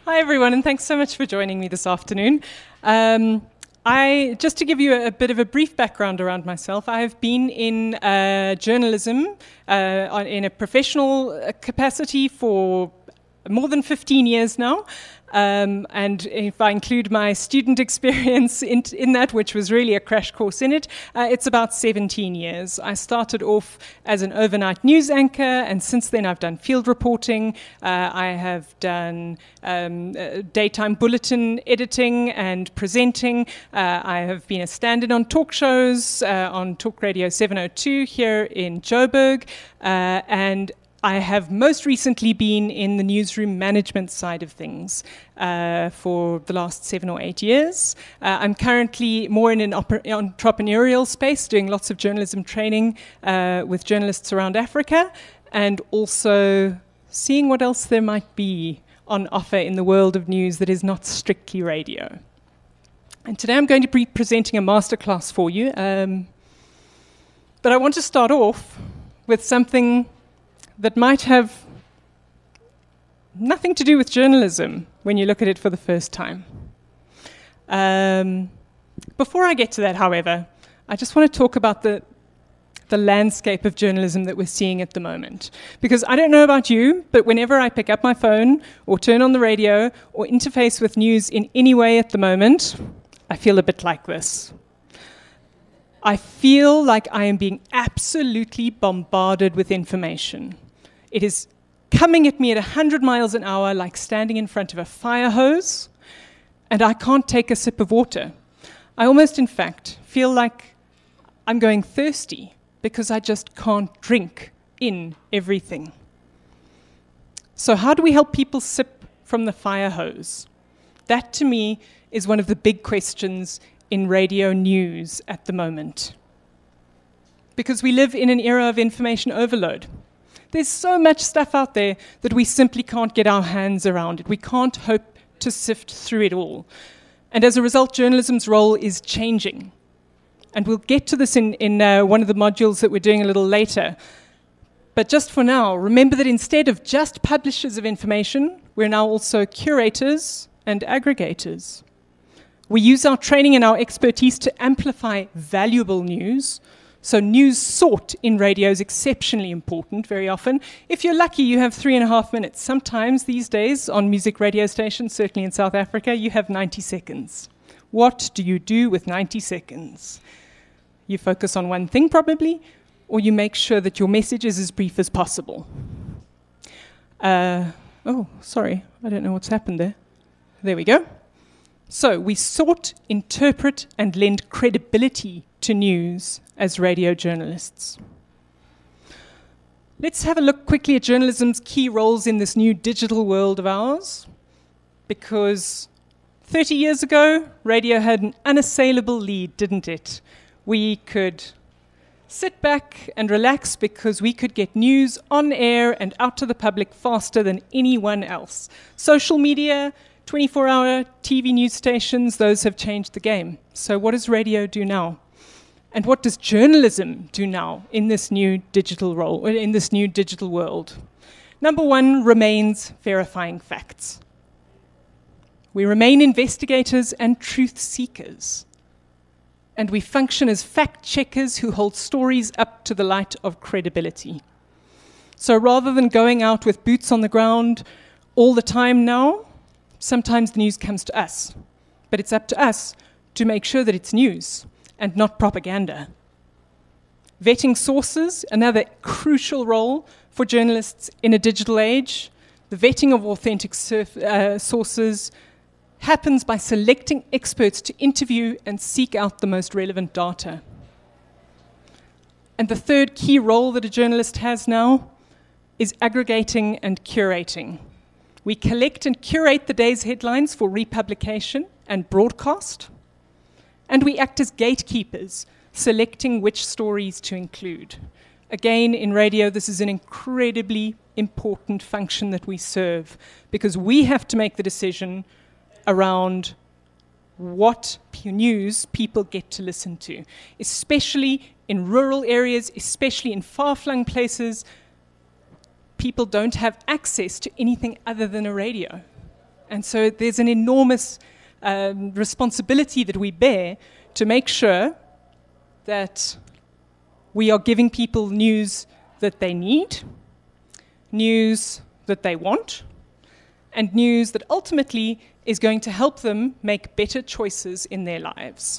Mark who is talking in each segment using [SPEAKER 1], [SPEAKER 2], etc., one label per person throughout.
[SPEAKER 1] Hi, everyone, and thanks so much for joining me this afternoon. Just to give you a bit of a brief background around myself, I've been in journalism in a professional capacity for more than 15 years now. And if I include my student experience in that, which was really a crash course in it, it's about 17 years. I started off as an overnight news anchor, and since then I've done field reporting. I have done daytime bulletin editing and presenting. I have been a stand-in on talk shows on Talk Radio 702 here in Joburg, and I have most recently been in the newsroom management side of things for the last 7 or 8 years. I'm currently more in an entrepreneurial space, doing lots of journalism training with journalists around Africa, and also seeing what else there might be on offer in the world of news that is not strictly radio. And today I'm going to be presenting a masterclass for you, but I want to start off with something that might have nothing to do with journalism when you look at it for the first time. Before I get to that, however, I just want to talk about the landscape of journalism that we're seeing at the moment. Because I don't know about you, but whenever I pick up my phone or turn on the radio or interface with news in any way at the moment, I feel a bit like this. I feel like I am being absolutely bombarded with information. It is coming at me at 100 miles an hour like standing in front of a fire hose, and I can't take a sip of water. I almost, in fact, feel like I'm going thirsty because I just can't drink in everything. So how do we help people sip from the fire hose? That, to me, is one of the big questions in radio news at the moment. Because we live in an era of information overload. There's so much stuff out there that we simply can't get our hands around it. We can't hope to sift through it all. And as a result, journalism's role is changing. And we'll get to this in one of the modules that we're doing a little later. But just for now, remember that instead of just publishers of information, we're now also curators and aggregators. We use our training and our expertise to amplify valuable news. So news sought in radio is exceptionally important very often. If you're lucky, you have 3.5 minutes. Sometimes these days on music radio stations, certainly in South Africa, you have 90 seconds. What do you do with 90 seconds? You focus on one thing probably, or you make sure that your message is as brief as possible. Oh, sorry, I don't know what's happened there. There we go. So we sort, interpret, and lend credibility to news as radio journalists. Let's have a look quickly at journalism's key roles in this new digital world of ours. Because 30 years ago, radio had an unassailable lead, didn't it? We could sit back and relax because we could get news on air and out to the public faster than anyone else. Social media, 24-hour TV news stations, those have changed the game. So what does radio do now? And what does journalism do now in this new digital role, in this new digital world? Number one remains verifying facts. We remain investigators and truth seekers. And we function as fact checkers who hold stories up to the light of credibility. So rather than going out with boots on the ground all the time now, sometimes the news comes to us. But it's up to us to make sure that it's news and not propaganda. Vetting sources, another crucial role for journalists in a digital age. The vetting of authentic sources happens by selecting experts to interview and seek out the most relevant data. And the third key role that a journalist has now is aggregating and curating. We collect and curate the day's headlines for republication and broadcast. And we act as gatekeepers, selecting which stories to include. Again, in radio, this is an incredibly important function that we serve because we have to make the decision around what news people get to listen to, especially in rural areas, especially in far-flung places. People don't have access to anything other than a radio. And so there's an enormous responsibility that we bear to make sure that we are giving people news that they need, news that they want, and news that ultimately is going to help them make better choices in their lives.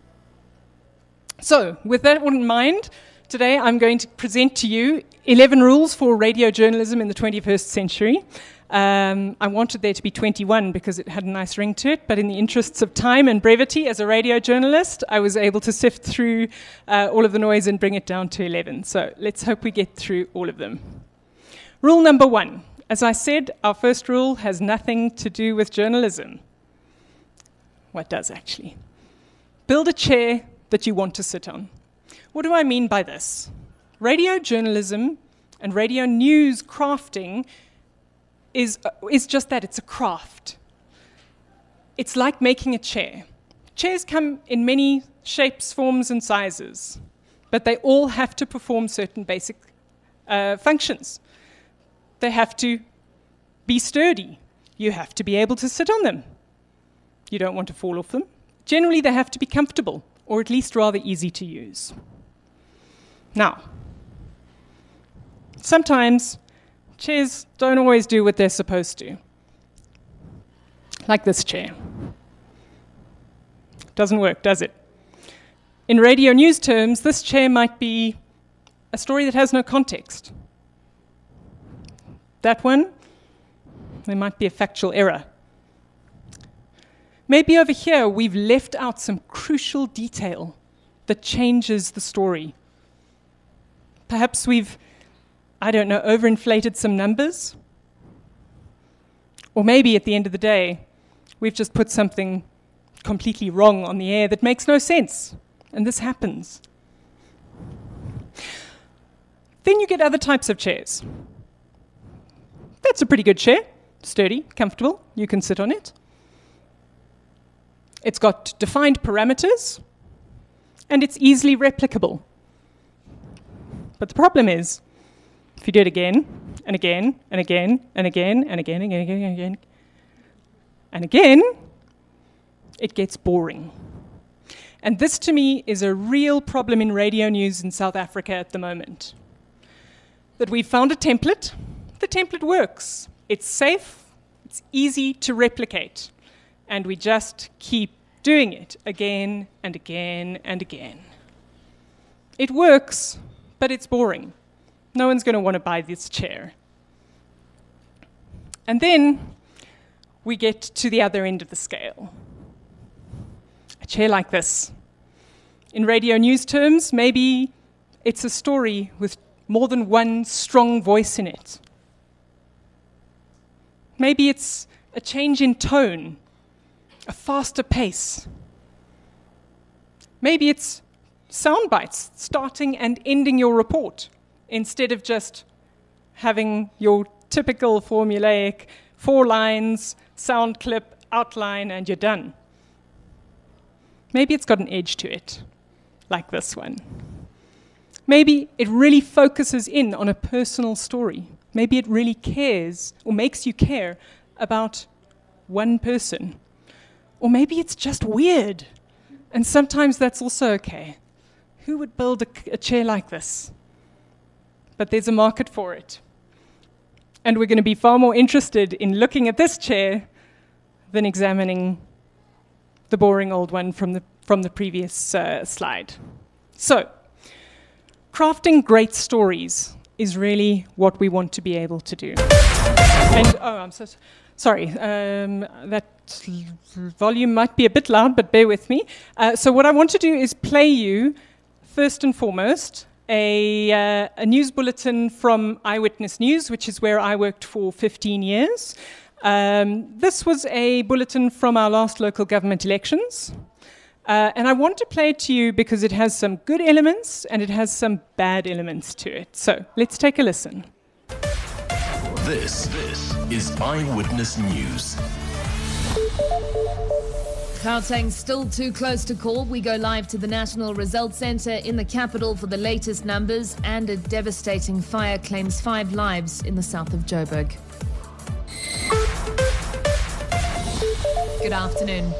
[SPEAKER 1] So, with that in mind, today I'm going to present to you 11 rules for radio journalism in the 21st century. I wanted there to be 21 because it had a nice ring to it, but in the interests of time and brevity as a radio journalist, I was able to sift through all of the noise and bring it down to 11. So let's hope we get through all of them. Rule number 1. As I said, our first rule has nothing to do with journalism. What does actually? Build a chair that you want to sit on. What do I mean by this? Radio journalism and radio news crafting is just that, it's a craft. It's like making a chair. Chairs come in many shapes, forms, and sizes, but they all have to perform certain basic functions. They have to be sturdy. You have to be able to sit on them. You don't want to fall off them. Generally, they have to be comfortable, or at least rather easy to use. Now, sometimes chairs don't always do what they're supposed to. Like this chair. Doesn't work, does it? In radio news terms, this chair might be a story that has no context. That one, there might be a factual error. Maybe over here we've left out some crucial detail that changes the story. Perhaps we've, overinflated some numbers. Or maybe at the end of the day, we've just put something completely wrong on the air that makes no sense. And this happens. Then you get other types of chairs. That's a pretty good chair. Sturdy, comfortable, you can sit on it. It's got defined parameters, and it's easily replicable. But the problem is, if you do it again, and again, and again, and again, and again, and again, and again, and again, it gets boring. And this, to me, is a real problem in radio news in South Africa at the moment. That we've found a template. The template works. It's safe, it's easy to replicate, and we just keep doing it again and again and again. It works, but it's boring. No one's going to want to buy this chair. And then we get to the other end of the scale. A chair like this. In radio news terms, maybe it's a story with more than one strong voice in it. Maybe it's a change in tone, a faster pace. Maybe it's sound bites starting and ending your report instead of just having your typical formulaic 4 lines, sound clip, outline, and you're done. Maybe it's got an edge to it, like this one. Maybe it really focuses in on a personal story. Maybe it really cares or makes you care about one person. Or maybe it's just weird. And sometimes that's also okay. Who would build a chair like this? But there's a market for it. And we're going to be far more interested in looking at this chair than examining the boring old one from the previous slide. So, crafting great stories is really what we want to be able to do. And, I'm so sorry, that volume might be a bit loud, but bear with me. So what I want to do is play you, first and foremost, a news bulletin from Eyewitness News, which is where I worked for 15 years. This was a bulletin from our last local government elections. And I want to play it to you because it has some good elements and it has some bad elements to it. So let's take a listen.
[SPEAKER 2] This is Eyewitness News.
[SPEAKER 3] Gauteng still too close to call. We go live to the National Results Centre in the capital for the latest numbers, and a devastating fire claims 5 lives in the south of Joburg. Good afternoon.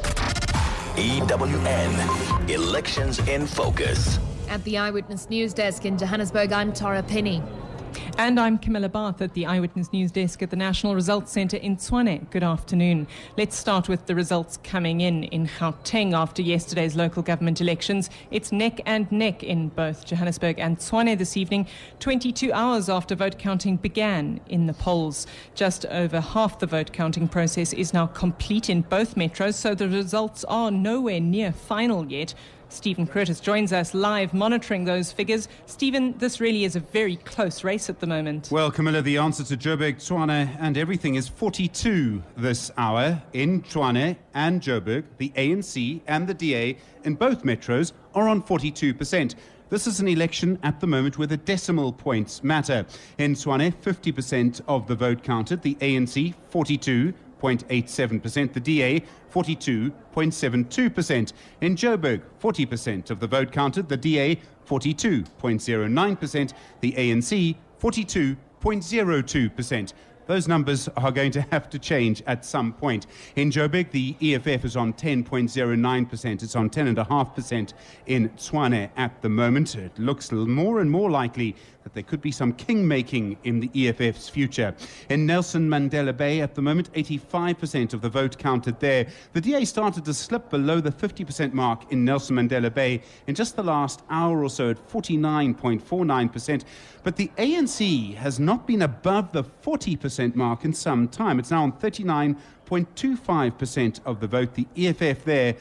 [SPEAKER 2] EWN, Elections in Focus.
[SPEAKER 3] At the Eyewitness News Desk in Johannesburg, I'm Tara Penny.
[SPEAKER 1] And I'm Camilla Barth at the Eyewitness News Desk at the National Results Centre in Tshwane. Good afternoon. Let's start with the results coming in Gauteng after yesterday's local government elections. It's neck and neck in both Johannesburg and Tshwane this evening, 22 hours after vote counting began in the polls. Just over half the vote counting process is now complete in both metros, so the results are nowhere near final yet. Stephen Curtis joins us live monitoring those figures. Stephen, this really is a very close race at the moment.
[SPEAKER 4] Well, Camilla, the answer to Joburg, Tshwane and everything is 42 this hour. In Tshwane and Joburg, the ANC and the DA in both metros are on 42%. This is an election at the moment where the decimal points matter. In Tshwane, 50% of the vote counted, the ANC 42.87%, the DA 42.72%. In Joburg, 40% of the vote counted, the DA 42.09%, the ANC 42.02%. Those numbers are going to have to change at some point. In Joburg, the EFF is on 10.09%. It's on 10.5% in Tshwane at the moment. It looks more and more likely that there could be some king-making in the EFF's future. In Nelson Mandela Bay at the moment, 85% of the vote counted there. The DA started to slip below the 50% mark in Nelson Mandela Bay in just the last hour or so at 49.49%. But the ANC has not been above the 40% mark in some time. It's now on 39.25% of the vote. The EFF there,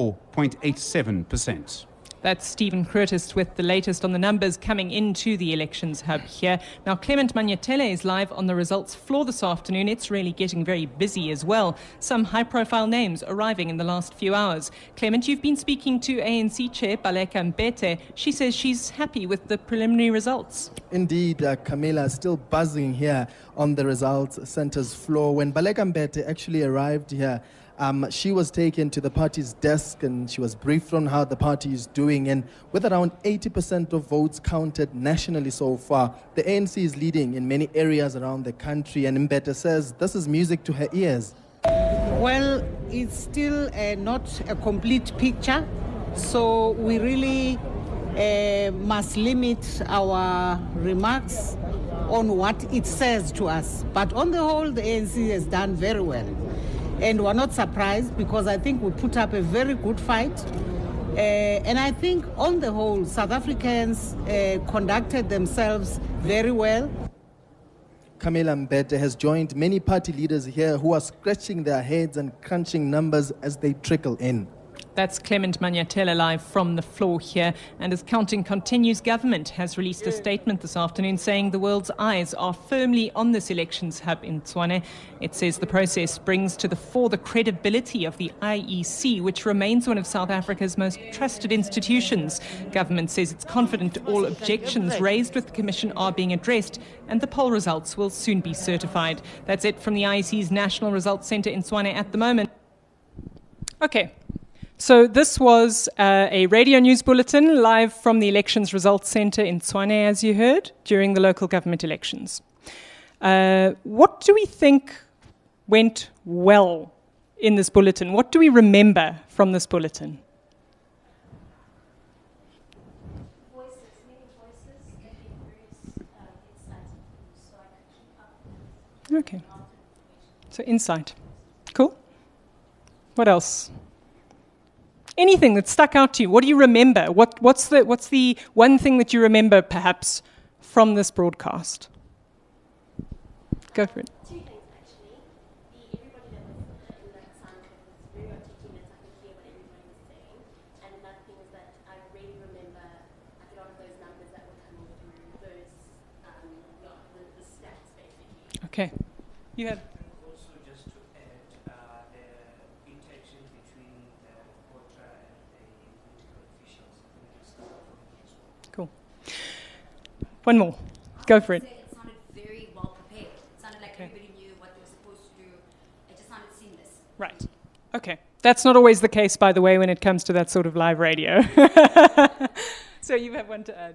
[SPEAKER 4] 4.87%.
[SPEAKER 1] That's Stephen Curtis with the latest on the numbers coming into the elections hub here. Now, Clement Manyatele is live on the results floor this afternoon. It's really getting very busy as well. Some high-profile names arriving in the last few hours. Clement, you've been speaking to ANC Chair Baleka Mbete. She says she's happy with the preliminary results.
[SPEAKER 5] Indeed, Camilla, still buzzing here on the results centre's floor. When Baleka Mbete actually arrived here, she was taken to the party's desk and she was briefed on how the party is doing. And with around 80% of votes counted nationally so far, the ANC is leading in many areas around the country. And Mbete says this is music to her ears.
[SPEAKER 6] Well, it's still not a complete picture. So we really must limit our remarks on what it says to us. But on the whole, the ANC has done very well. And we're not surprised because I think we put up a very good fight. And I think on the whole, South Africans conducted themselves very well.
[SPEAKER 5] Camilla Mbete has joined many party leaders here who are scratching their heads and crunching numbers as they trickle in.
[SPEAKER 1] That's Clement Manyatele live from the floor here. And as counting continues, government has released a statement this afternoon saying the world's eyes are firmly on this elections hub in Tshwane. It says the process brings to the fore the credibility of the IEC, which remains one of South Africa's most trusted institutions. Government says it's confident all objections raised with the Commission are being addressed and the poll results will soon be certified. That's it from the IEC's National Results Centre in Tshwane at the moment. Okay. So this was a radio news bulletin live from the Elections Results Centre in Tshwane, as you heard, during the local government elections. What do we think went well in this bulletin? What do we remember from this bulletin? Okay. So insight. Cool. What else? Anything that stuck out to you? What do you remember? What's the one thing that you remember, perhaps, from this broadcast? Go for it.
[SPEAKER 7] Two things, actually. Everybody that was in that sound was very articulate. I could hear what everybody was saying. And another thing is that I really remember a lot of those numbers that were coming through, those the stats, basically.
[SPEAKER 1] Okay. You have.
[SPEAKER 8] Also, just to add, the interaction between the reporter and the political officials.
[SPEAKER 1] Cool. One more. Go for it.
[SPEAKER 7] It sounded very well prepared. It sounded like everybody knew what they were supposed to do. It just sounded seamless.
[SPEAKER 1] Right. Okay. That's not always the case, by the way, when it comes to that sort of live radio. So you have one to add.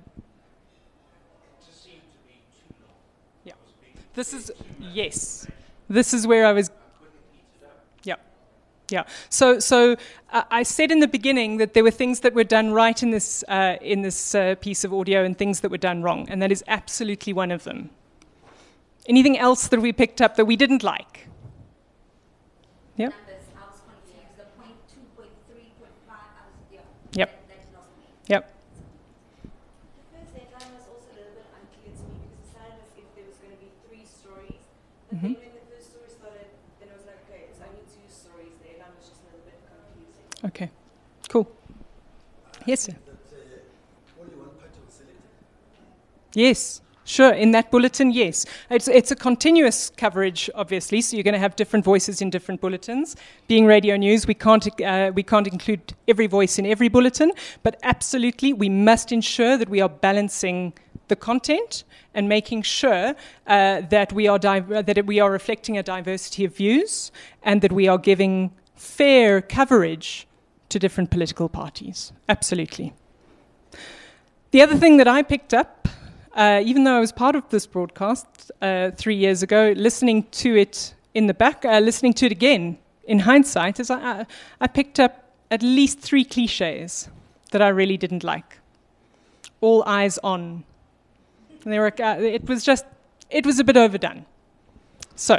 [SPEAKER 1] Yeah. This is, yes. This is where I was. Yeah. Yeah. So I said in the beginning that there were things that were done right in this piece of audio and things that were done wrong, and that is absolutely one of them. Anything else that we picked up that we didn't like? Yeah.
[SPEAKER 9] Numbers, I was confused. The 0.2, 0.3, 0.5, I was, yeah.
[SPEAKER 1] Yep.
[SPEAKER 9] That lost me.
[SPEAKER 1] Yep.
[SPEAKER 10] The first headline was also a little bit unclear to me because it sounded as if there was going to be 3 stories. But then when the first story started, then it was like, okay, it's only 2 stories. The headline was just a little bit confusing.
[SPEAKER 1] Okay. Cool. Yes, sir.
[SPEAKER 11] Only one party was selected.
[SPEAKER 1] Yes. Sure, in that bulletin, yes. It's a continuous coverage, obviously, so you're going to have different voices in different bulletins. Being radio news, we can't include every voice in every bulletin, but absolutely we must ensure that we are balancing the content and making sure that we are reflecting a diversity of views and that we are giving fair coverage to different political parties. Absolutely. The other thing that I picked up, even though I was part of this broadcast 3 years ago, listening to it in the back, listening to it again in hindsight, is I picked up at least 3 cliches that I really didn't like. All eyes on. And they were, it was a bit overdone. So,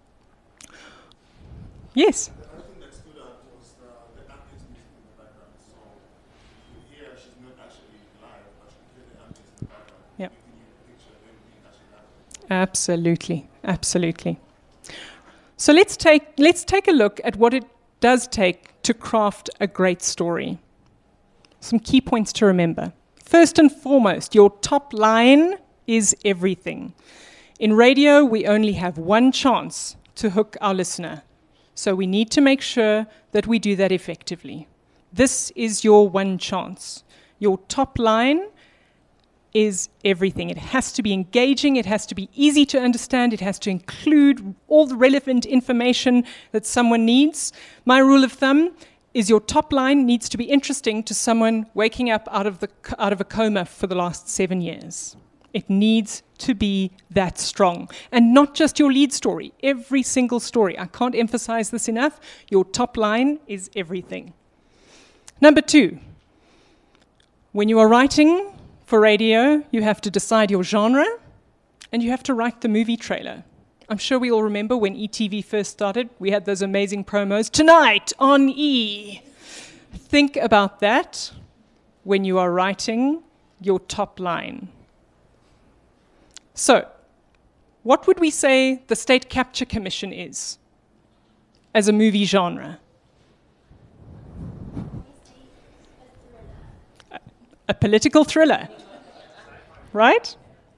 [SPEAKER 1] yes.
[SPEAKER 11] The other thing that stood out was the ambience music in the background. So you hear she's not actually live, but you hear the ambience in the background.
[SPEAKER 1] Yep.
[SPEAKER 11] Giving you a picture of everything that she has.
[SPEAKER 1] Absolutely, absolutely. So let's take a look at what it does take to craft a great story. Some key points to remember. First and foremost, your top line is everything. In radio, we only have one chance to hook our listener. So we need to make sure that we do that effectively. This is your one chance. Your top line is everything. It has to be engaging, it has to be easy to understand, it has to include all the relevant information that someone needs. My rule of thumb is your top line needs to be interesting to someone waking up out of a coma for the last 7 years. It needs to be that strong. And not just your lead story, every single story. I can't emphasize this enough. Your top line is everything. Number 2, when you are writing for radio, you have to decide your genre and you have to write the movie trailer. I'm sure we all remember when ETV first started, we had those amazing promos, tonight on E. Think about that when you are writing your top line. So, what would we say the State Capture Commission is as a movie genre? A political thriller, right?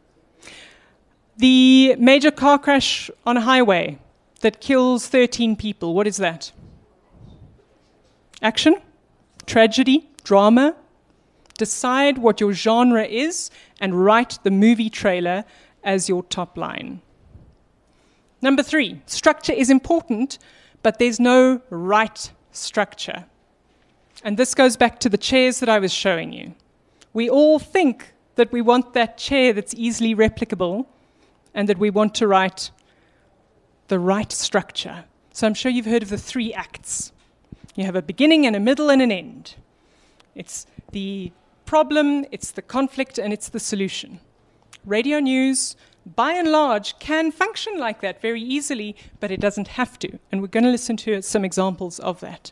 [SPEAKER 1] The major car crash on a highway that kills 13 people, what is that? Action, tragedy, drama. Decide what your genre is and write the movie trailer as your top line. Number 3, structure is important, but there's no right structure. And this goes back to the chairs that I was showing you. We all think that we want that chair that's easily replicable and that we want to write the right structure. So I'm sure you've heard of the 3 acts. You have a beginning and a middle and an end. It's the problem, it's the conflict, and it's the solution. Radio news, by and large, can function like that very easily, but it doesn't have to. And we're going to listen to some examples of that.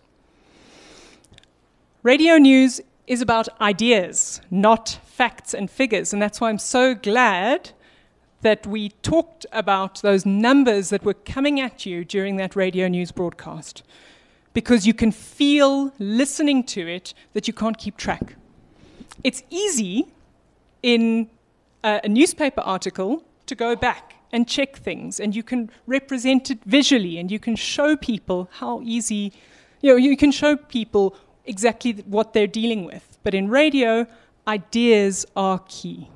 [SPEAKER 1] Radio news is about ideas, not facts and figures. And that's why I'm so glad that we talked about those numbers that were coming at you during that radio news broadcast. Because you can feel, listening to it, that you can't keep track. It's easy in a newspaper article to go back and check things, and you can represent it visually, and you can show people how easy, you can show people exactly what they're dealing with. But in radio, ideas are key.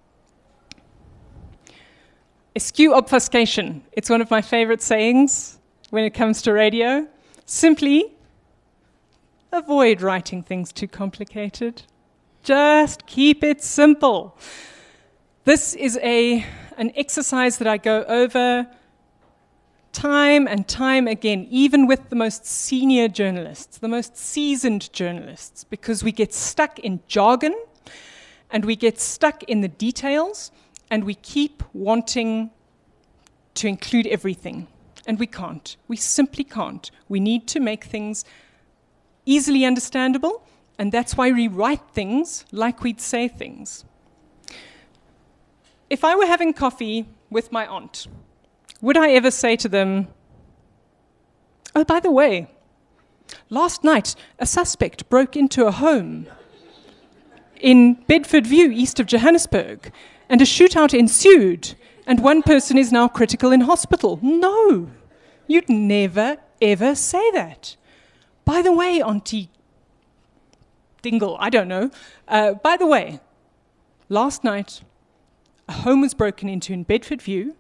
[SPEAKER 1] Eschew obfuscation. It's one of my favorite sayings when it comes to radio. Simply avoid writing things too complicated. Just keep it simple. This is an exercise that I go over time and time again, even with the most senior journalists, the most seasoned journalists, because we get stuck in jargon and we get stuck in the details and we keep wanting to include everything. And we can't. We simply can't. We need to make things easily understandable, and that's why we write things like we'd say things. If I were having coffee with my aunt, would I ever say to them, "Oh, by the way, last night a suspect broke into a home in Bedford View, east of Johannesburg, and a shootout ensued, and one person is now critical in hospital"? No, you'd never, ever say that. By the way, Auntie Dingle, I don't know. By the way, last night a home was broken into in Bedford View.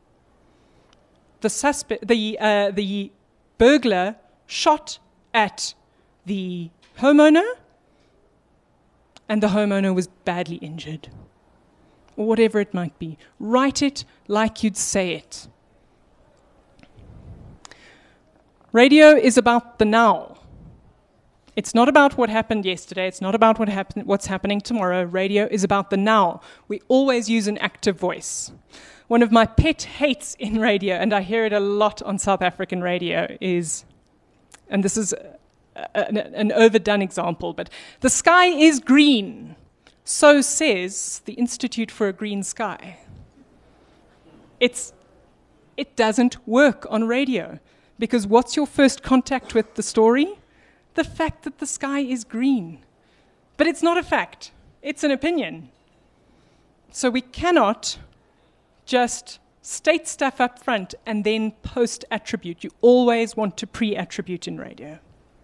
[SPEAKER 1] The burglar shot at the homeowner, and the homeowner was badly injured. Or whatever it might be. Write it like you'd say it. Radio is about the now. It's not about what happened yesterday. It's not about what's happening tomorrow. Radio is about the now. We always use an active voice. One of my pet hates in radio, and I hear it a lot on South African radio, is, and this is an overdone example, but the sky is green. So says the Institute for a Green Sky. It doesn't work on radio, because what's your first contact with the story? The fact that the sky is green. But it's not a fact. It's an opinion. So we cannot just state stuff up front and then post-attribute. You always want to pre-attribute in radio.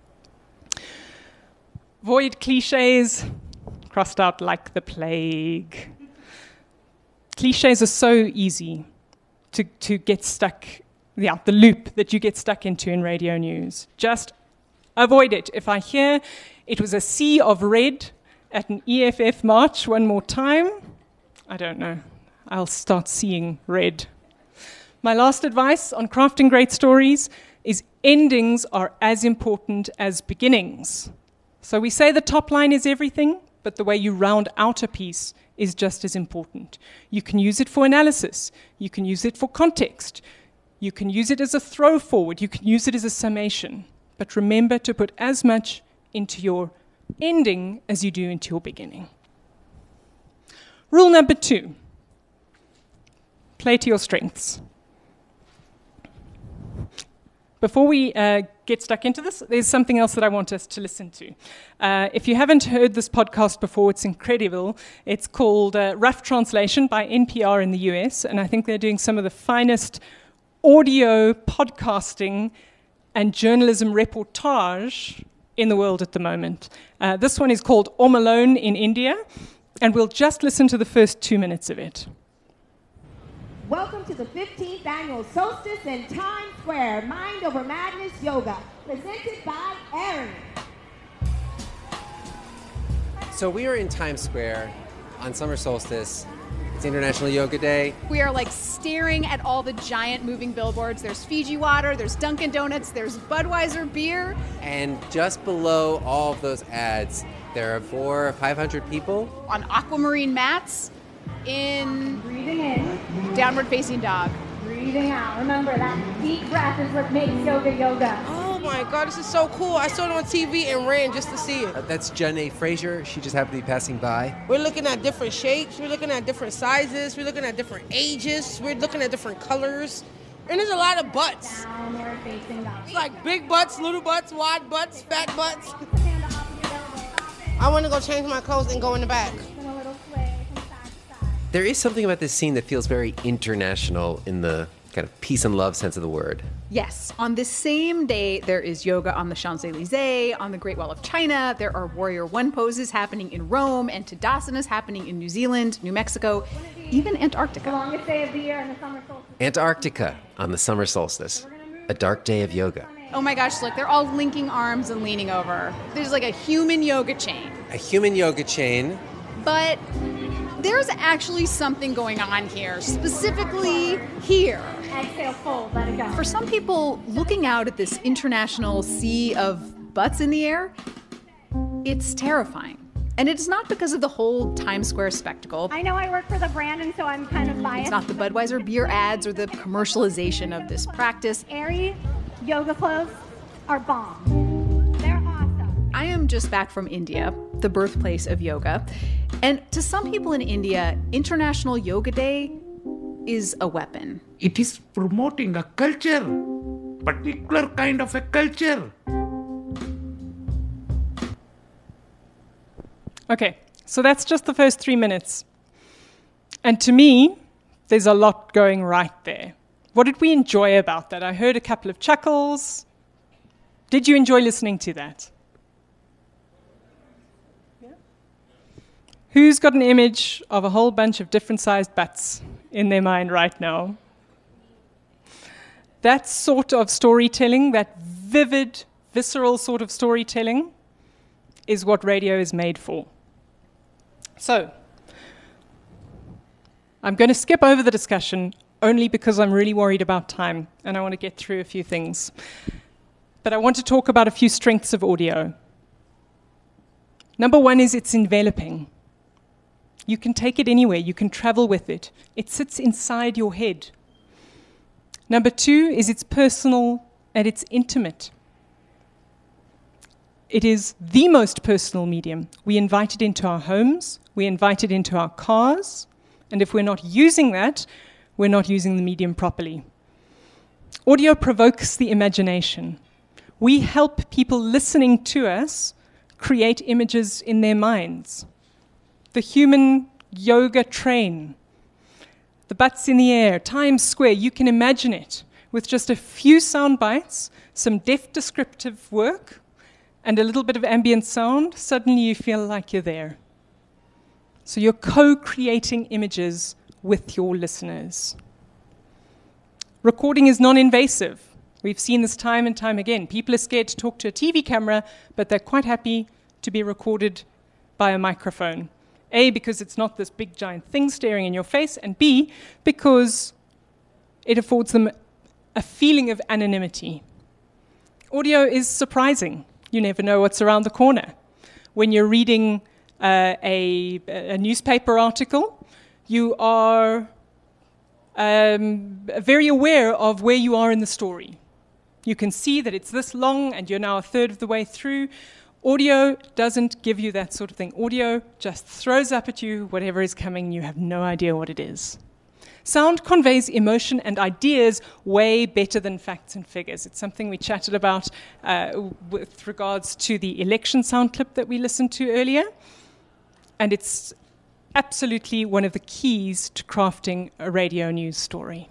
[SPEAKER 1] Avoid cliches. Crossed out like the plague. Cliches are so easy to get stuck, the loop that you get stuck into in radio news. Just avoid it. If I hear it was a sea of red at an EFF march one more time, I don't know. I'll start seeing red. My last advice on crafting great stories is endings are as important as beginnings. So we say the top line is everything, but the way you round out a piece is just as important. You can use it for analysis. You can use it for context. You can use it as a throw forward. You can use it as a summation. But remember to put as much into your ending as you do into your beginning. Rule number 2. Play to your strengths. Before we get stuck into this, there's something else that I want us to listen to. If you haven't heard this podcast before, it's incredible. It's called Rough Translation by NPR in the US, and I think they're doing some of the finest audio podcasting and journalism reportage in the world at the moment. This one is called Om Alone in India, and we'll just listen to the first 2 minutes of it.
[SPEAKER 12] Welcome to the 15th annual Solstice in Times Square, Mind Over Madness Yoga, presented by Aaron.
[SPEAKER 13] So we are in Times Square on summer solstice. It's International Yoga Day.
[SPEAKER 14] We are like staring at all the giant moving billboards. There's Fiji water, there's Dunkin' Donuts, there's Budweiser beer.
[SPEAKER 13] And just below all of those ads, there are 400 or 500 people
[SPEAKER 14] on aquamarine mats in
[SPEAKER 12] breathing in,
[SPEAKER 14] downward facing dog.
[SPEAKER 12] Breathing out. Remember that deep breath is what makes yoga.
[SPEAKER 15] Oh my God, this is so cool. I saw it on TV and ran just to see it.
[SPEAKER 13] That's Janae Frazier. She just happened to be passing by.
[SPEAKER 15] We're looking at different shapes. We're looking at different sizes. We're looking at different ages. We're looking at different colors. And there's a lot of butts.
[SPEAKER 12] Downward facing dog.
[SPEAKER 15] It's like big butts, little butts, wide butts, fat butts. I want to go change my clothes and go in the back.
[SPEAKER 13] There is something about this scene that feels very international in the kind of peace and love sense of the word.
[SPEAKER 14] Yes. On this same day, there is yoga on the Champs-Élysées, on the Great Wall of China. There are Warrior One poses happening in Rome, and Tadasanas happening in New Zealand, New Mexico, even Antarctica.
[SPEAKER 12] The longest day of the year in the summer solstice.
[SPEAKER 13] Antarctica on the summer solstice. A dark day of yoga.
[SPEAKER 14] Oh my gosh, look, they're all linking arms and leaning over. There's like a human yoga chain.
[SPEAKER 13] A human yoga chain.
[SPEAKER 14] But there's actually something going on here, specifically here.
[SPEAKER 16] Exhale, fold, let it go.
[SPEAKER 14] For some people, looking out at this international sea of butts in the air, it's terrifying. And it's not because of the whole Times Square spectacle.
[SPEAKER 16] I know I work for the brand, and so I'm kind of biased.
[SPEAKER 14] It's not the Budweiser beer ads or the commercialization of this practice.
[SPEAKER 16] Aerie yoga clothes are bomb. They're awesome.
[SPEAKER 14] I am just back from India, the birthplace of yoga. And to some people in India, International Yoga Day is a weapon.
[SPEAKER 17] It is promoting a culture, particular kind of a culture.
[SPEAKER 1] Okay, so that's just the first 3 minutes. And to me, there's a lot going right there. What did we enjoy about that? I heard a couple of chuckles. Did you enjoy listening to that? Yeah. Who's got an image of a whole bunch of different sized butts in their mind right now? That sort of storytelling, that vivid, visceral sort of storytelling, is what radio is made for. So, I'm going to skip over the discussion only because I'm really worried about time and I want to get through a few things. But I want to talk about a few strengths of audio. Number one is it's enveloping. You can take it anywhere, you can travel with it. It sits inside your head. Number two is it's personal and it's intimate. It is the most personal medium. We invite it into our homes, we invite it into our cars, and if we're not using that, we're not using the medium properly. Audio provokes the imagination. We help people listening to us create images in their minds. The human yoga train, the butts in the air, Times Square, you can imagine it with just a few sound bites, some deft descriptive work, and a little bit of ambient sound, suddenly you feel like you're there. So you're co-creating images with your listeners. Recording is non-invasive. We've seen this time and time again. People are scared to talk to a TV camera, but they're quite happy to be recorded by a microphone. A, because it's not this big giant thing staring in your face, and B, because it affords them a feeling of anonymity. Audio is surprising. You never know what's around the corner. When you're reading a newspaper article, you are very aware of where you are in the story. You can see that it's this long and you're now a third of the way through. Audio doesn't give you that sort of thing. Audio just throws up at you whatever is coming. You have no idea what it is. Sound conveys emotion and ideas way better than facts and figures. It's something we chatted about with regards to the election sound clip that we listened to earlier. And it's absolutely one of the keys to crafting a radio news story.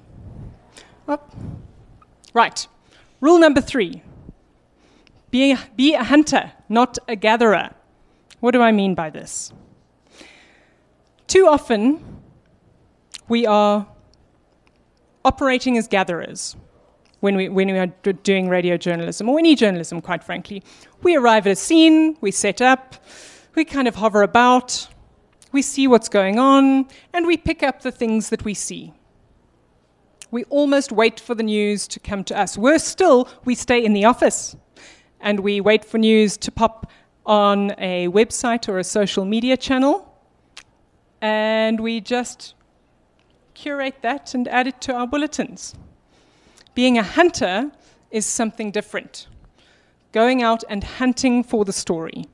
[SPEAKER 1] Right. Rule number 3. Be a hunter, not a gatherer. What do I mean by this? Too often, we are operating as gatherers when we are doing radio journalism, or any journalism, quite frankly. We arrive at a scene, we set up, we kind of hover about, we see what's going on, and we pick up the things that we see. We almost wait for the news to come to us. Worse still, we stay in the office, and we wait for news to pop on a website or a social media channel, and we just curate that and add it to our bulletins. Being a hunter is something different. Going out and hunting for the story.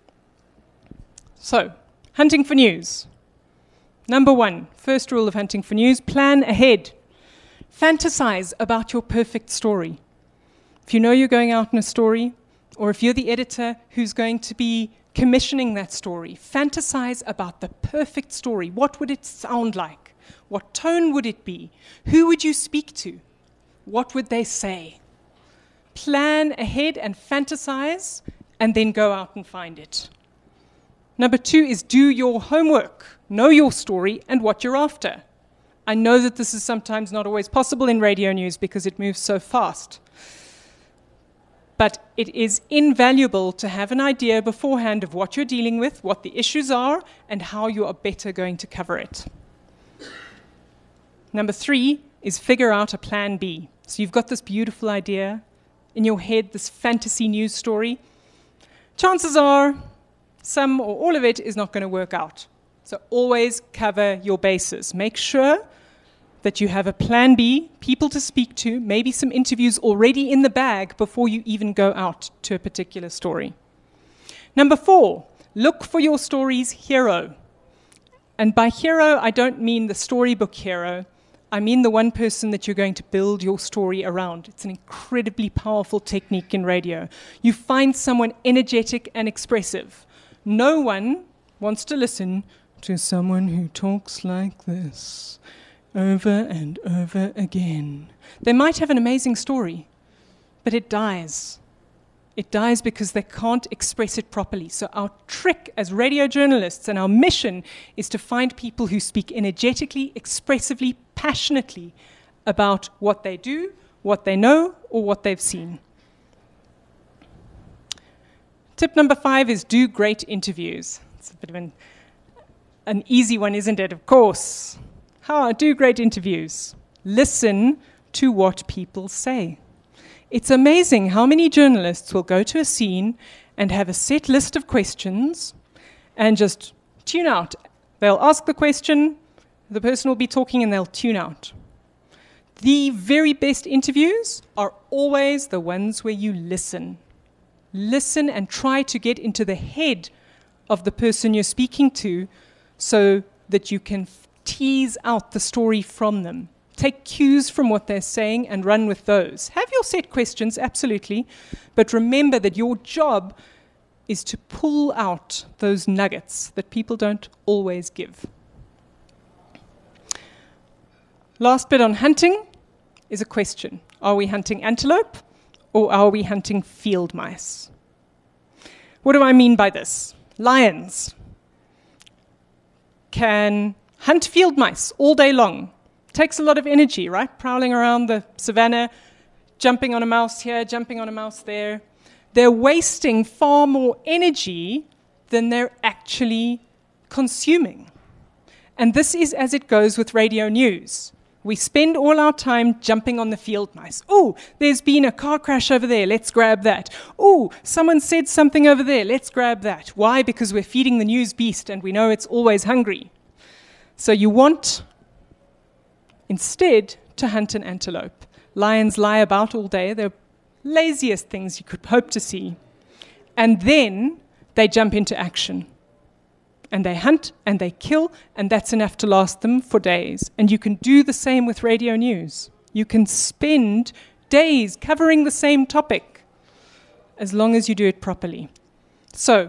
[SPEAKER 1] So, hunting for news. Number 1, first rule of hunting for news, plan ahead. Fantasize about your perfect story. If you know you're going out in a story, or if you're the editor who's going to be commissioning that story, fantasize about the perfect story. What would it sound like? What tone would it be? Who would you speak to? What would they say? Plan ahead and fantasize, and then go out and find it. Number 2 is do your homework. Know your story and what you're after. I know that this is sometimes not always possible in radio news because it moves so fast. But it is invaluable to have an idea beforehand of what you're dealing with, what the issues are, and how you are better going to cover it. Number 3 is figure out a plan B. So you've got this beautiful idea in your head, this fantasy news story. Chances are some or all of it is not going to work out. So always cover your bases. Make sure that you have a plan B, people to speak to, maybe some interviews already in the bag before you even go out to a particular story. Number 4, look for your story's hero. And by hero, I don't mean the storybook hero. I mean the one person that you're going to build your story around. It's an incredibly powerful technique in radio. You find someone energetic and expressive. No one wants to listen to someone who talks like this over and over again. They might have an amazing story, but it dies. It dies because they can't express it properly. So our trick as radio journalists and our mission is to find people who speak energetically, expressively, passionately about what they do, what they know, or what they've seen. Tip number 5 is do great interviews. It's a bit of an easy one, isn't it? Of course. Do great interviews. Listen to what people say. It's amazing how many journalists will go to a scene and have a set list of questions and just tune out. They'll ask the question, the person will be talking, and they'll tune out. The very best interviews are always the ones where you listen. Listen and try to get into the head of the person you're speaking to so that you can tease out the story from them. Take cues from what they're saying and run with those. Have your set questions, absolutely, but remember that your job is to pull out those nuggets that people don't always give. Last bit on hunting is a question. Are we hunting antelope or are we hunting field mice? What do I mean by this? Lions can hunt field mice all day long. Takes a lot of energy, right? Prowling around the savannah, jumping on a mouse here, jumping on a mouse there. They're wasting far more energy than they're actually consuming. And this is as it goes with radio news. We spend all our time jumping on the field mice. Oh, there's been a car crash over there, let's grab that. Oh, someone said something over there, let's grab that. Why? Because we're feeding the news beast and we know it's always hungry. So you want instead to hunt an antelope. Lions lie about all day. They're laziest things you could hope to see. And then they jump into action. And they hunt and they kill, and that's enough to last them for days. And you can do the same with radio news. You can spend days covering the same topic as long as you do it properly. So,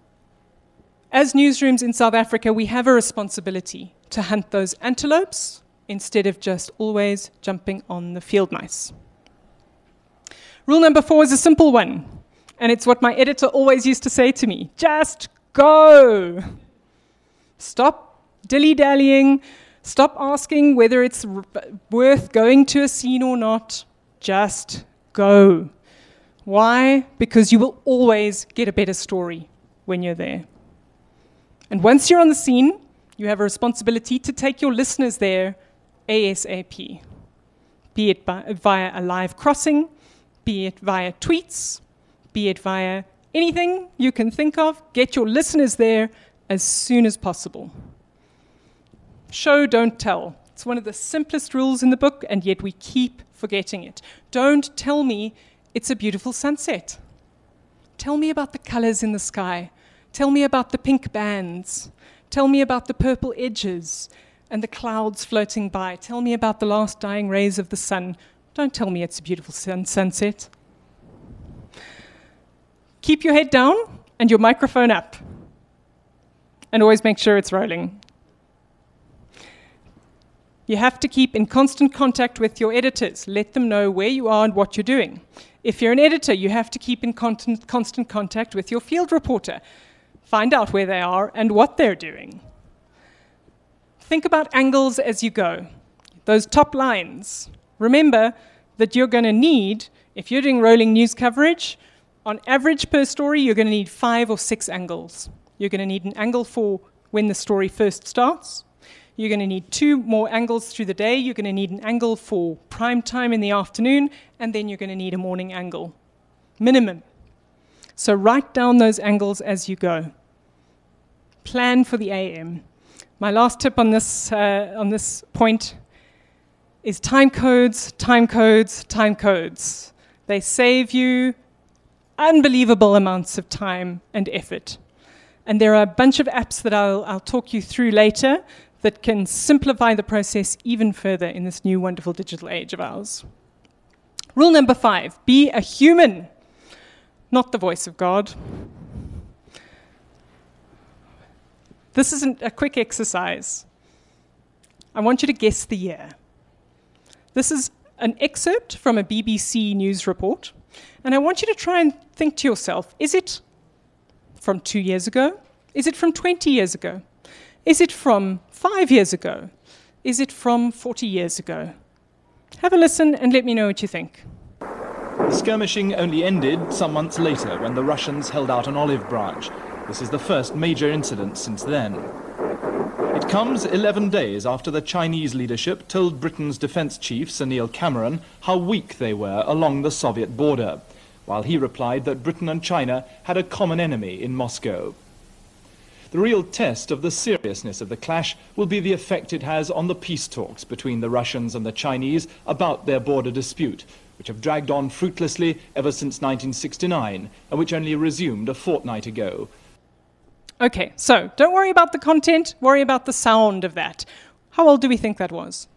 [SPEAKER 1] as newsrooms in South Africa, we have a responsibility to hunt those antelopes instead of just always jumping on the field mice. Rule number 4 is a simple one, and it's what my editor always used to say to me. Just go. Stop dilly-dallying. Stop asking whether it's worth going to a scene or not. Just go. Why? Because you will always get a better story when you're there. And once you're on the scene, you have a responsibility to take your listeners there ASAP, be it via a live crossing, be it via tweets, be it via anything you can think of. Get your listeners there as soon as possible. Show, don't tell. It's one of the simplest rules in the book, and yet we keep forgetting it. Don't tell me it's a beautiful sunset. Tell me about the colors in the sky. Tell me about the pink bands. Tell me about the purple edges and the clouds floating by. Tell me about the last dying rays of the sun. Don't tell me it's a beautiful sunset. Keep your head down and your microphone up. And always make sure it's rolling. You have to keep in constant contact with your editors. Let them know where you are and what you're doing. If you're an editor, you have to keep in constant contact with your field reporter. Find out where they are and what they're doing. Think about angles as you go. Those top lines. Remember that you're going to need, if you're doing rolling news coverage, on average per story, you're going to need 5 or 6 angles. You're going to need an angle for when the story first starts. You're going to need 2 more angles through the day. You're going to need an angle for prime time in the afternoon, and then you're going to need a morning angle. Minimum. So write down those angles as you go. Plan for the AM. My last tip on this point is time codes, time codes, time codes. They save you unbelievable amounts of time and effort. And there are a bunch of apps that I'll talk you through later that can simplify the process even further in this new wonderful digital age of ours. Rule number 5, be a human, not the voice of God. This isn't a quick exercise. I want you to guess the year. This is an excerpt from a BBC News report, and I want you to try and think to yourself, is it from 2 years ago? Is it from 20 years ago? Is it from 5 years ago? Is it from 40 years ago? Have a listen and let me know what you think.
[SPEAKER 18] The skirmishing only ended some months later when the Russians held out an olive branch. This is the first major incident since then. It comes 11 days after the Chinese leadership told Britain's defence chief, Sir Neil Cameron, how weak they were along the Soviet border, while he replied that Britain and China had a common enemy in Moscow. The real test of the seriousness of the clash will be the effect it has on the peace talks between the Russians and the Chinese about their border dispute, which have dragged on fruitlessly ever since 1969 and which only resumed a fortnight ago.
[SPEAKER 1] Okay, so don't worry about the content, worry about the sound of that. How old do we think that was?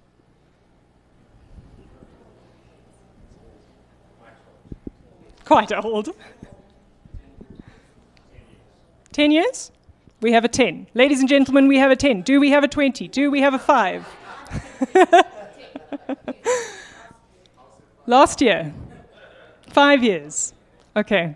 [SPEAKER 1] Quite old. 10 years? We have a 10. Ladies and gentlemen, we have a 10. Do we have a 20? Do we have a 5? Last year. 5 years. Okay.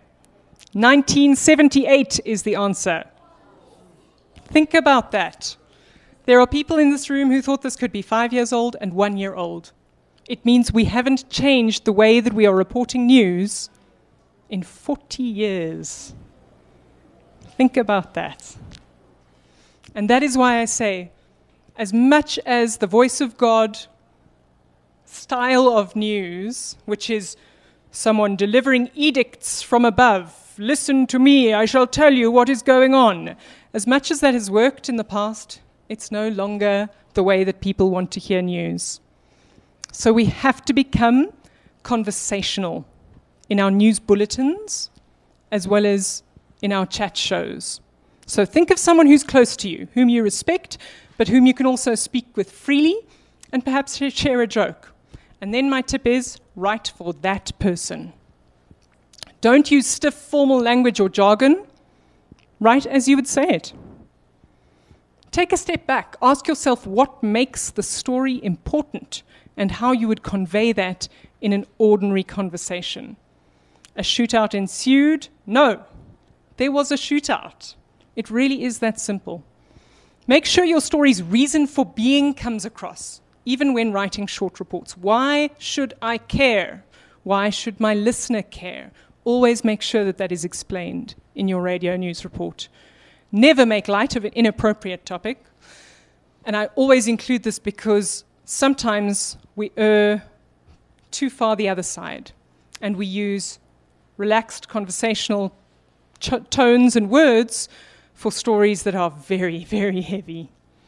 [SPEAKER 1] 1978 is the answer. Think about that. There are people in this room who thought this could be 5 years old and 1 year old. It means we haven't changed the way that we are reporting news in 40 years. Think about that. And that is why I say, as much as the voice of God style of news, which is someone delivering edicts from above, listen to me, I shall tell you what is going on. As much as that has worked in the past, it's no longer the way that people want to hear news. So we have to become conversational in our news bulletins as well as in our chat shows. So think of someone who's close to you, whom you respect, but whom you can also speak with freely and perhaps share a joke. And then my tip is, write for that person. Don't use stiff formal language or jargon. Write as you would say it. Take a step back. Ask yourself what makes the story important and how you would convey that in an ordinary conversation. A shootout ensued? No, there was a shootout. It really is that simple. Make sure your story's reason for being comes across, even when writing short reports. Why should I care? Why should my listener care? Always make sure that that is explained in your radio news report. Never make light of an inappropriate topic. And I always include this because sometimes we err too far the other side and we use relaxed conversational tones and words for stories that are very, very heavy.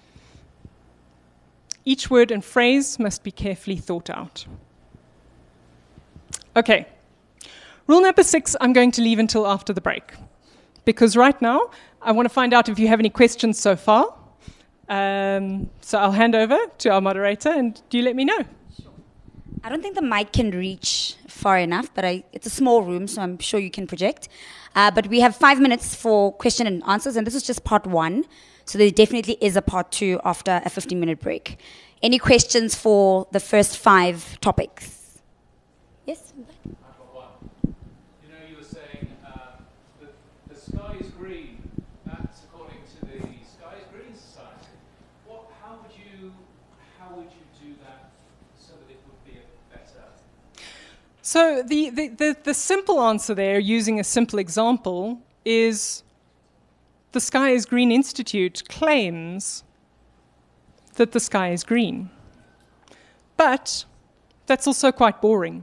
[SPEAKER 1] Each word and phrase must be carefully thought out. Okay. Rule number 6, I'm going to leave until after the break. Because right now, I want to find out if you have any questions so far. So I'll hand over to our moderator, and do you let me know?
[SPEAKER 19] I don't think the mic can reach far enough, but it's a small room, so I'm sure you can project. But we have 5 minutes for question and answers, and this is just part 1. So there definitely is a part 2 after a 15-minute break. Any questions for the first 5 topics? Yes?
[SPEAKER 18] Sky is green. That's according to the Sky is Green Society. How would you do that so that it would be better?
[SPEAKER 1] So the simple answer there, using a simple example, is the Sky is Green Institute claims that the sky is green. But that's also quite boring.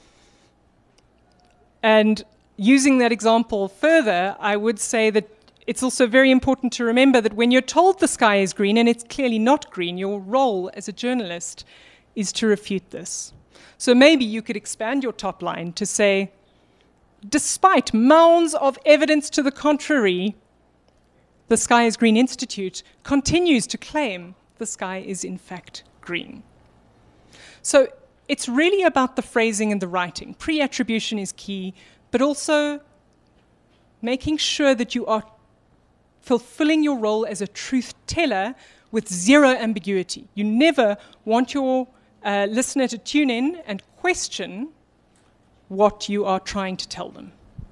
[SPEAKER 1] And using that example further, I would say that it's also very important to remember that when you're told the sky is green and it's clearly not green, your role as a journalist is to refute this. So maybe you could expand your top line to say, despite mounds of evidence to the contrary, the Sky is Green Institute continues to claim the sky is in fact green. So it's really about the phrasing and the writing. Pre-attribution is key, but also making sure that you are fulfilling your role as a truth teller with zero ambiguity. You never want your listener to tune in and question what you are trying to tell them.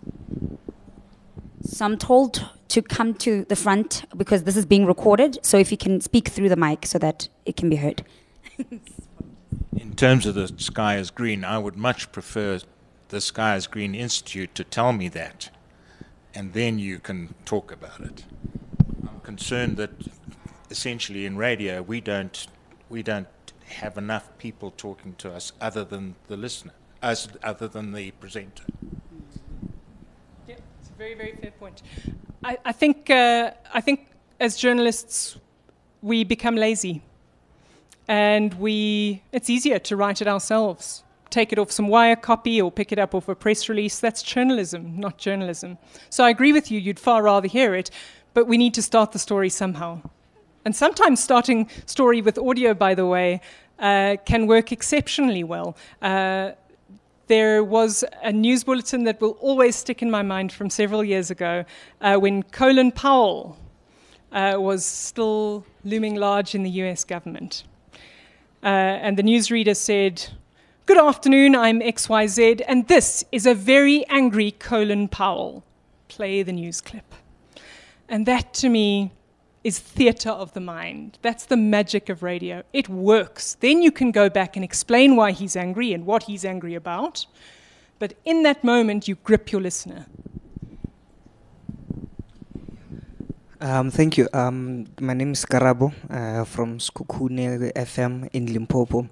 [SPEAKER 19] So I'm told to come to the front because this is being recorded, so if you can speak through the mic so that it can be heard.
[SPEAKER 20] In terms of the Sky is Green, I would much prefer the Sky is Green Institute to tell me that, and then you can talk about it. I'm concerned that essentially in radio we don't have enough people talking to us other than the listener, other than the presenter.
[SPEAKER 1] Yeah, it's a very, very fair point. I think as journalists we become lazy, and it's easier to write it ourselves. Take it off some wire copy or pick it up off a press release. That's journalism, not journalism. So I agree with you, you'd far rather hear it, but we need to start the story somehow. And sometimes starting story with audio, by the way, can work exceptionally well. There was a news bulletin that will always stick in my mind from several years ago when Colin Powell was still looming large in the US government. And the newsreader said, "Good afternoon, I'm XYZ, and this is a very angry Colin Powell. Play the news clip." And that, to me, is theatre of the mind. That's the magic of radio. It works. Then you can go back and explain why he's angry and what he's angry about. But in that moment, you grip your listener.
[SPEAKER 21] Thank you. My name is Karabo from Skukune FM in Limpopo.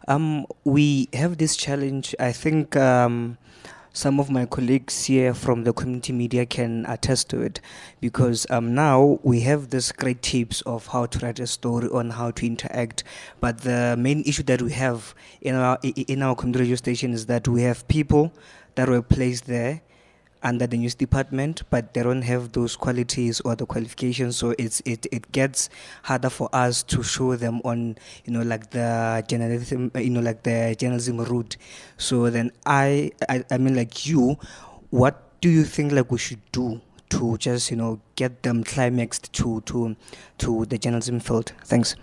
[SPEAKER 21] We have this challenge. I think some of my colleagues here from the community media can attest to it, because now we have this great tips of how to write a story, on how to interact. But the main issue that we have in our community radio station is that we have people that were placed there under the news department, but they don't have those qualities or the qualifications, so it gets harder for us to show them on like the journalism the journalism route. So then I mean, like, you, what do you think like we should do to just get them climaxed to the journalism field? Thanks.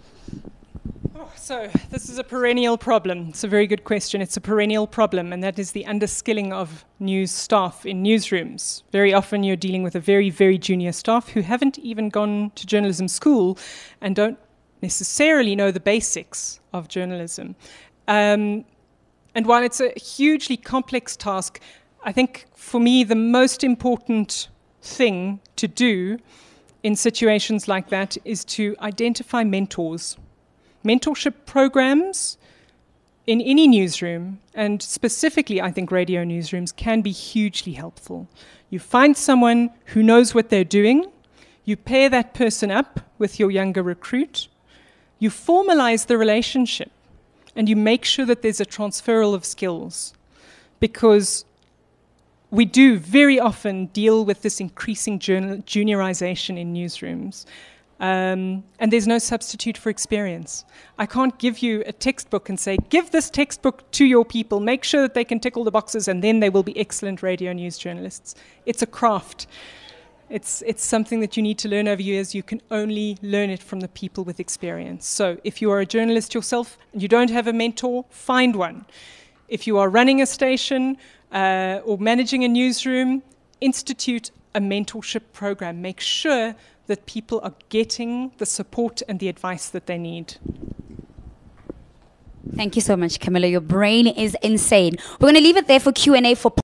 [SPEAKER 1] So this is a perennial problem. It's a very good question. It's a perennial problem, and that is the underskilling of news staff in newsrooms. Very often you're dealing with a very, very junior staff who haven't even gone to journalism school and don't necessarily know the basics of journalism. And while it's a hugely complex task, I think for me the most important thing to do in situations like that is to identify mentors. Mentorship programs in any newsroom, and specifically I think radio newsrooms, can be hugely helpful. You find someone who knows what they're doing, you pair that person up with your younger recruit, you formalize the relationship, and you make sure that there's a transferal of skills. Because we do very often deal with this increasing juniorization in newsrooms. And there's no substitute for experience. I can't give you a textbook and say, give this textbook to your people, make sure that they can tick all the boxes, and then they will be excellent radio news journalists. It's a craft. It's something that you need to learn over years. You can only learn it from the people with experience. So if you are a journalist yourself and you don't have a mentor, find one. If you are running a station or managing a newsroom, institute a mentorship program. Make sure that people are getting the support and the advice that they need.
[SPEAKER 19] Thank you so much, Camilla. Your brain is insane. We're going to leave it there for Q&A for